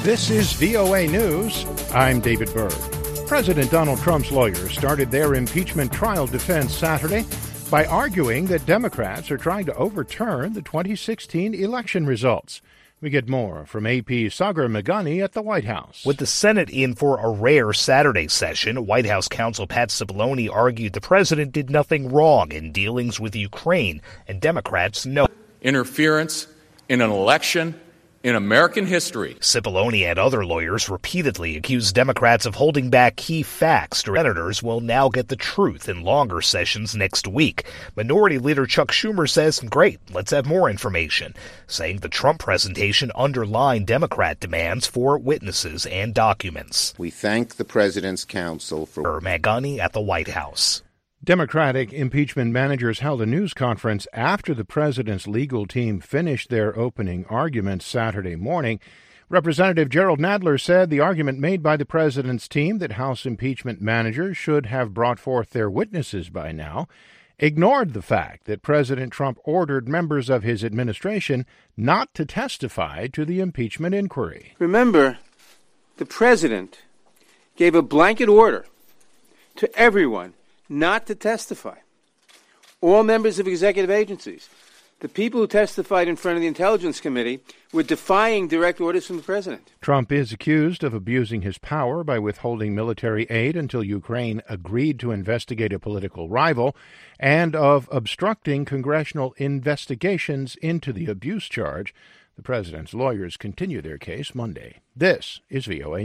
This is VOA News. I'm David Berg. President Donald Trump's lawyers started their impeachment trial defense Saturday by arguing that Democrats are trying to overturn the 2016 election results. We get more from AP Sagar Meghani at the White House. With the Senate in for a rare Saturday session, White House counsel Pat Cipollone argued the president did nothing wrong in dealings with Ukraine, and Democrats know interference in an election in American history. Cipollone and other lawyers repeatedly accused Democrats of holding back key facts. Senators will now get the truth in longer sessions next week. Minority Leader Chuck Schumer says, great, let's have more information, saying the Trump presentation underlined Democrat demands for witnesses and documents. We thank the president's counsel for Meghani at the White House. Democratic impeachment managers held a news conference after the president's legal team finished their opening arguments Saturday morning. Representative Gerald Nadler said the argument made by the president's team that House impeachment managers should have brought forth their witnesses by now ignored the fact that President Trump ordered members of his administration not to testify to the impeachment inquiry. Remember, the president gave a blanket order to everyone not to testify. All members of executive agencies, the people who testified in front of the Intelligence Committee, were defying direct orders from the president. Trump is accused of abusing his power by withholding military aid until Ukraine agreed to investigate a political rival, and of obstructing congressional investigations into the abuse charge. The president's lawyers continue their case Monday. This is VOA